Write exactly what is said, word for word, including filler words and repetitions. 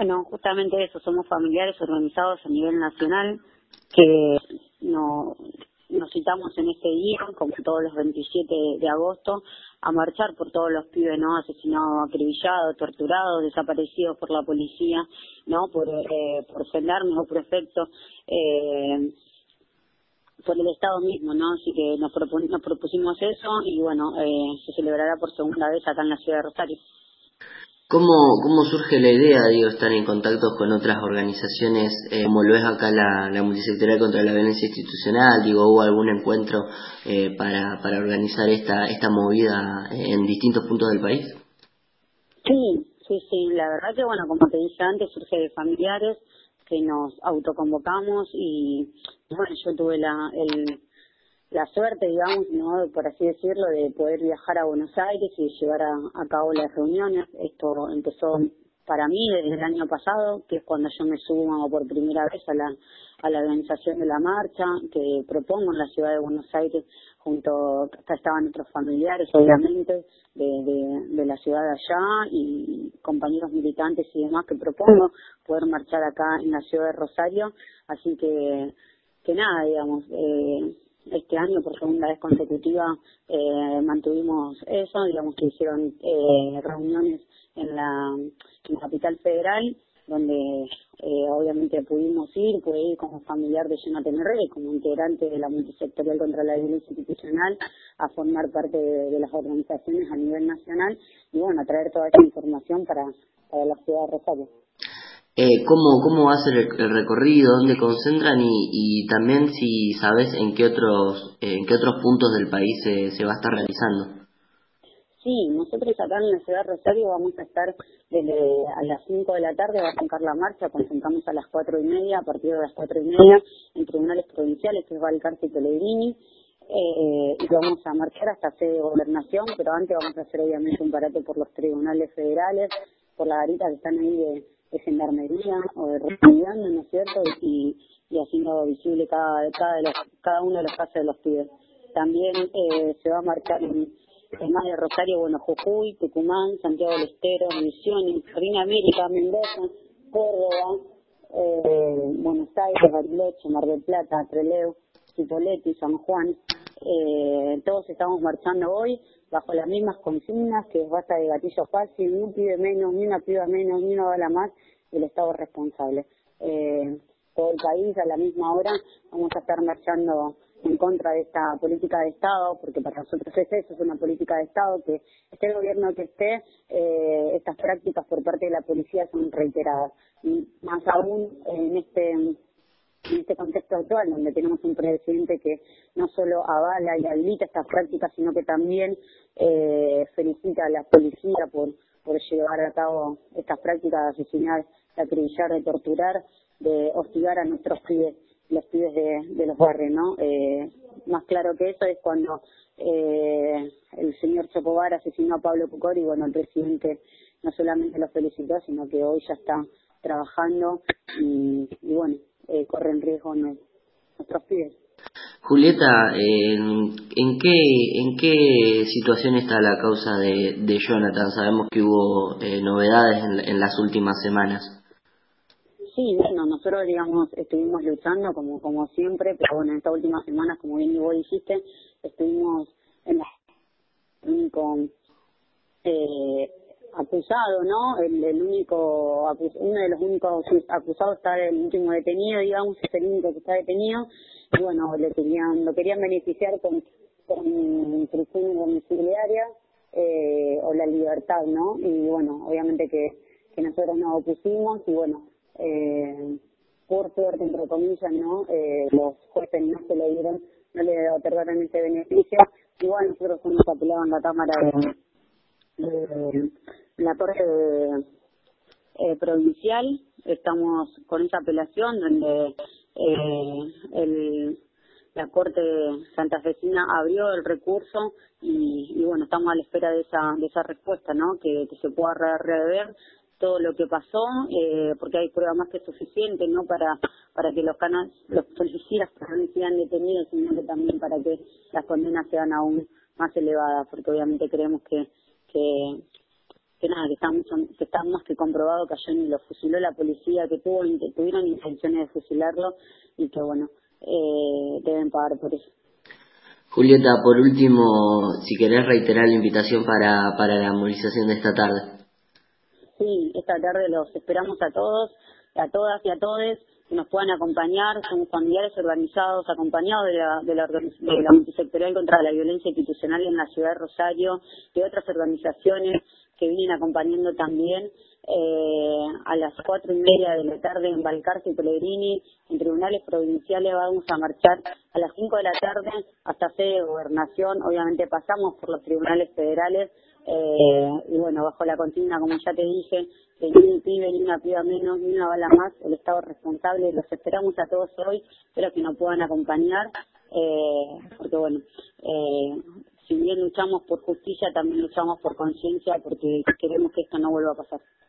Bueno, justamente eso, somos familiares organizados a nivel nacional que no, nos citamos en este día, como todos los veintisiete de agosto, a marchar por todos los pibes, ¿no? Asesinados, acribillados, torturados, desaparecidos por la policía, ¿no? Por, eh, por gendarmes o prefectos, eh, por el Estado mismo, ¿no? Así que nos, propu- nos propusimos eso y bueno, eh, se celebrará por segunda vez acá en la ciudad de Rosario. ¿Cómo, cómo surge la idea, digo, estar en contacto con otras organizaciones, eh, como lo es acá la, la multisectorial contra la violencia institucional? Digo, ¿hubo algún encuentro eh, para, para organizar esta, esta movida en distintos puntos del país? Sí, sí, sí, la verdad que bueno, como te dije antes, surge de familiares que nos autoconvocamos y bueno, yo tuve la, el, la suerte, digamos, no, por así decirlo, de poder viajar a Buenos Aires y llevar a, a cabo las reuniones. Esto empezó para mí desde el año pasado, que es cuando yo me sumo por primera vez a la a la organización de la marcha que propongo en la ciudad de Buenos Aires, junto, acá estaban otros familiares, obviamente, de, de, de la ciudad de allá y compañeros militantes y demás que propongo poder marchar acá en la ciudad de Rosario, así que, que nada, digamos, eh, este año por segunda vez consecutiva eh, mantuvimos eso, digamos que hicieron eh, reuniones en la, en la capital federal, donde eh, obviamente pudimos ir, pude ir como familiar de Jonathan Herrera y como integrante de la multisectorial contra la violencia institucional a formar parte de, de las organizaciones a nivel nacional y bueno, a traer toda esa información para, para la ciudad de Rosario. Eh, ¿cómo, ¿Cómo va a ser el, el recorrido? ¿Dónde concentran? Y, y también si sabes en qué otros eh, en qué otros puntos del país se, se va a estar realizando. Sí, nosotros acá en la ciudad de Rosario vamos a estar desde a las cinco de la tarde, va a arrancar la marcha, concentramos a las cuatro y media, a partir de las cuatro y media, en tribunales provinciales, que es Balcarce y Pellegrini, eh, y vamos a marchar hasta sede de gobernación, pero antes vamos a hacer obviamente un parate por los tribunales federales, por la garita que están ahí de, de gendarmería o de reunidad, ¿no es cierto? Y, y haciendo visible cada, cada, de los, cada uno de los casos de los pibes. También eh, se va a marchar en además de Rosario, bueno, Jujuy, Tucumán, Santiago del Estero, Misiones, Jardín América, Mendoza, Córdoba, eh, Buenos Aires, Bariloche, Mar del Plata, Trelew, Cipolletti, San Juan. Eh, todos estamos marchando hoy bajo las mismas consignas, que es basta de gatillo fácil, ni un pibe menos, ni una piba menos, ni una bala más, y el Estado responsable. Eh, todo el país a la misma hora vamos a estar marchando en contra de esta política de Estado, porque para nosotros es eso, es una política de Estado, que esté el gobierno que esté, eh, estas prácticas por parte de la policía son reiteradas. Y más aún en este en este contexto actual, donde tenemos un presidente que no solo avala y habilita estas prácticas, sino que también eh, felicita a la policía por, por llevar a cabo estas prácticas de asesinar, de acribillar, de torturar, de hostigar a nuestros pibes, los pibes de, de los barrios, ¿no? Eh, más claro que eso es cuando eh, el señor Chocobar asesinó a Pablo Pucori y bueno, el presidente no solamente lo felicitó, sino que hoy ya está trabajando y, y bueno, eh, corren riesgo no, nuestros pibes. Julieta, eh, ¿en qué en qué situación está la causa de, de Jonathan? Sabemos que hubo eh, novedades en, en las últimas semanas. Sí, bueno, nosotros, digamos, estuvimos luchando como como siempre, pero bueno, en estas últimas semanas, como bien vos dijiste, estuvimos en la único eh, acusado, ¿no? El, el único, acus, uno de los únicos acusados está el último detenido, digamos, es el único que está detenido, y bueno, le querían, lo querían beneficiar con, con prisión domiciliaria eh, o la libertad, ¿no? Y bueno, obviamente que, que nosotros nos opusimos y bueno, eh, por suerte, entre comillas, ¿no? Eh, los jueces no se le dieron, no le otorgaron ese beneficio. Igual nosotros hemos apelado en la Cámara de, de la Corte de, eh, Provincial, estamos con esa apelación donde eh, el, la Corte santafesina abrió el recurso y, y bueno, estamos a la espera de esa de esa respuesta, ¿no? Que, que se pueda re- rever todo lo que pasó, eh, porque hay prueba más que suficiente, no para para que los canas, los policías no sean detenidos, sino que también para que las condenas sean aún más elevadas, porque obviamente creemos que que, que nada, que está, mucho, que está más que comprobado que a Johnny lo fusiló la policía, que tuvo que tuvieron intenciones de fusilarlo y que bueno, eh, deben pagar por eso. Julieta, por último, si querés reiterar la invitación para, para la movilización de esta tarde. Sí, esta tarde los esperamos a todos, a todas y a todes, que nos puedan acompañar, somos familiares organizados, acompañados de la, de la, organiz- de la multisectorial contra la violencia institucional en la ciudad de Rosario, de otras organizaciones que vienen acompañando también. Eh, a las cuatro y media de la tarde en Balcarce y Pellegrini, en tribunales provinciales vamos a marchar a las cinco de la tarde hasta sede de gobernación. Obviamente pasamos por los tribunales federales, eh, y bueno, bajo la consigna, como ya te dije, que ni un pibe, ni una piba menos, ni una bala más, el Estado es responsable. Los esperamos a todos hoy, espero que nos puedan acompañar, eh, porque bueno, eh, si bien luchamos por justicia, también luchamos por conciencia, porque queremos que esto no vuelva a pasar.